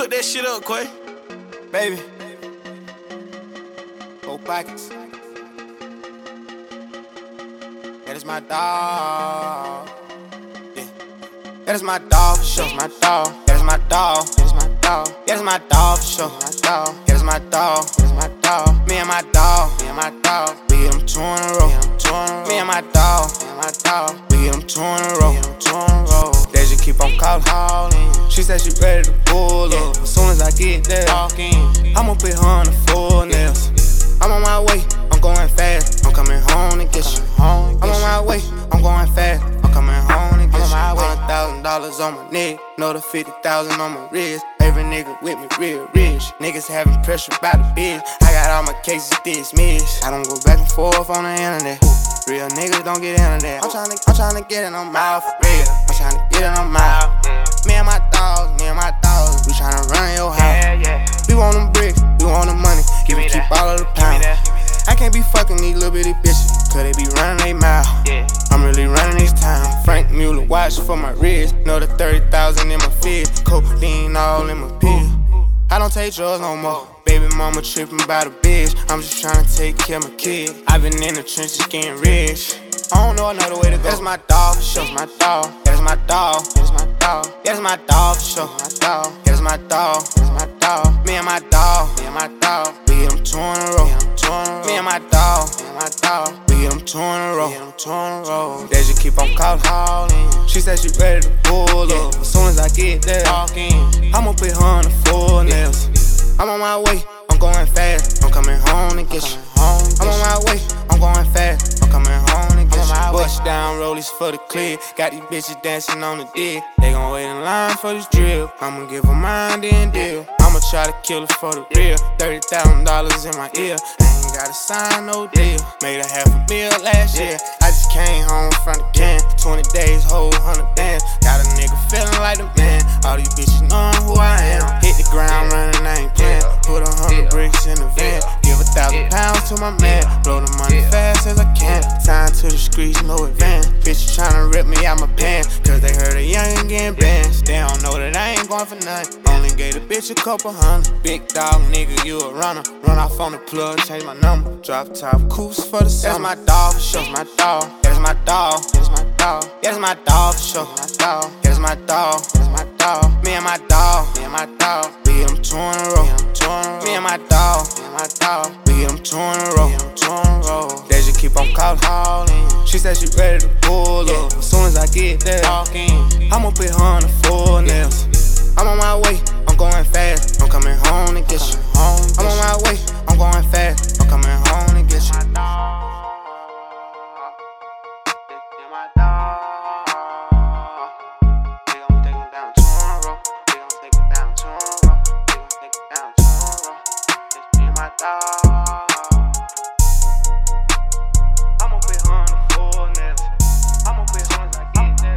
Cook that shit up, Quay. Baby, 4 pockets. That is my dog. Yeah. That is my dog for sure. My dog. That is my dog. That is my dog. That is my dog for sure. My dog. That is my dog. That is my dog. Me and my dog. Me and my dog. We get them 2 in a row. Me and my dog. Me and my dog. We get them 2 in a row. They just keep on calling. She said she ready to pull up. As soon as I get there, I'ma put her on the full nails. I'm on my way, I'm going fast. I'm coming home to get you. I'm on my way, I'm going fast. I'm coming home to get you. $100,000 on my neck, another 50,000 on my wrist. Every nigga with me real rich. Niggas having pressure by the bitch. I got all my cases dismissed. I don't go back and forth on the internet. Real niggas don't get into that. I'm tryna get it on my for real. I'm tryna get it on my. Me and my dogs, we tryna run your house. We want them bricks, we want the money. Keep all of the pounds. I can't be fucking these little bitty bitches, cause they be running they mouth. I'm really running this town. Frank Mueller watch for my wrist. Another 30,000 in my fist. Codeine all in my pills. I don't take drugs no more. Baby mama tripping by the bitch. I'm just trying to take care of my kid. I've been in the trenches getting rich. I don't know another way to go. That's my dog for sure. My dog. That's my dog. That's my dog. That's my dog for sure. My dog. That's my dog. That's my dog. Me and my dog. Me and my dog. We get them 2 in a row. Me and my dog. Me and my dog. We get them 2 in a row. They just keep on calling. She said she ready to pull up. As soon as I get there, I'ma put her on the full nails. I'm on my way, I'm going fast. I'm coming home to get you. I'm on my way, I'm going fast. I'm coming home to get you. Bust down rollies for the clear. Got these bitches dancing on the dick. They gon' wait in line for this drill. I'ma give her mine, then deal. I'ma try to kill her for the real. $30,000 in my ear. I ain't gotta sign no deal. Made a $500,000 last year. I just came home from the camp. 20 days, whole 100 bands. Got a nigga feeling like the man. All these bitches knowing who I am. Hit the ground running, I ain't playing. Put 100 bricks in the van. Give 1,000 pounds to my man. Blow the money fast as I can. Sign to the streets, no advance. Bitches tryna rip me out my pants. Cause they heard a youngin' getting banned. They don't know that I ain't going for nothing. Only gave the bitch a couple hundred. Big dog nigga, you a runner. Run off on the plug, change my number. Drop top coops for the summer. That's my dog for sure. My dog. That's my dog. That's my dog. That's my dog for sure. My dog. That's my dog. That's my dog. Me and my dog. Me and my dog. We get them 2 in a row. Me and my dog. Me and my dog. We get them 2 in a row. They just keep on calling. She said she ready to pull up. As soon as I get there, I'ma put her on the full nails. I'm on my way, I'm going fast. I'm coming home to get you. I'm on my way, I'm going fast. I'm coming home to get you. My dog.